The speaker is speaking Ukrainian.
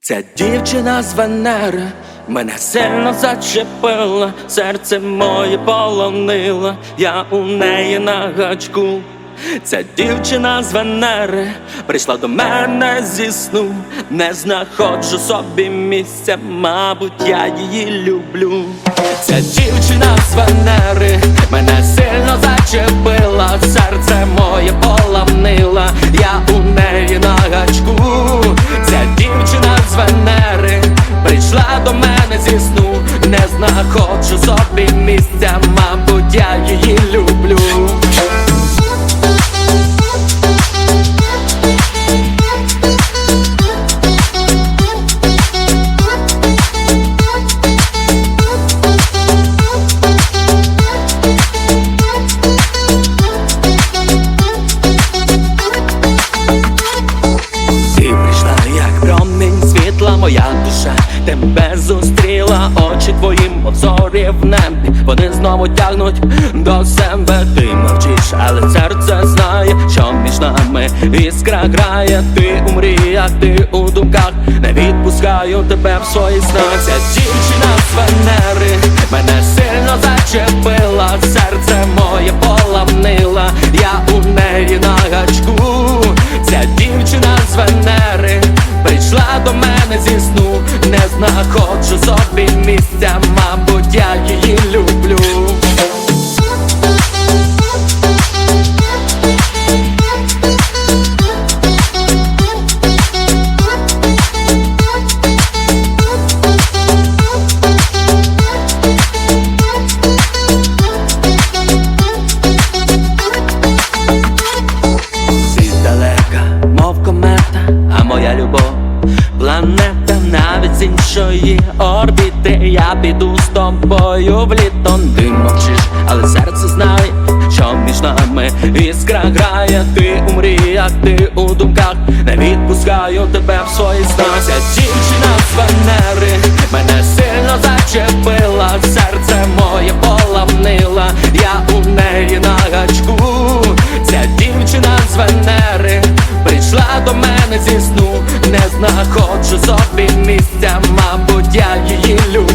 Ця дівчина з Венери мене сильно зачепила, серце моє полонило, я у неї на гачку. Ця дівчина з Венери прийшла до мене зі сну, не знаходжу собі місця, мабуть, я її люблю. Ця дівчина з Венери мене сильно зачепила, серце моє полонило, я у неї на гачку. Ця дівчина з Венери прийшла до мене зі сну, не знаходжу собі місця, мабуть, я її люблю. Моя душа тебе зустріла, очі твої, мов зорі в небі, вони знову тягнуть до себе. Ти мовчиш, але серце знає, що між нами іскра грає. Ти у мріях, ти у думках, не відпускаю тебе в свої снах. Ця дівчина з Венери мене сильно зачепила, серце моє полонило, я у неї на гачку. Ця дівчина з Венери прийшла до мене зі сну, не знаходжу собі місця, мабуть, я її люблю. Ти далека, мов комета, а моя любов планета, навіть з іншої орбіти. Я піду з тобою в літо. Ти мовчиш, але серце знає, що між нами іскра грає. Ти у мріях, ти у думках, не відпускаю тебе в свої снах. Ця дівчина з Венери мене сильно зачепила, серце моє полонило, я у неї на гачку. Ця дівчина з Венери прийшла до мене зі сну, не знаходжу собі місця, мабуть, я її люблю.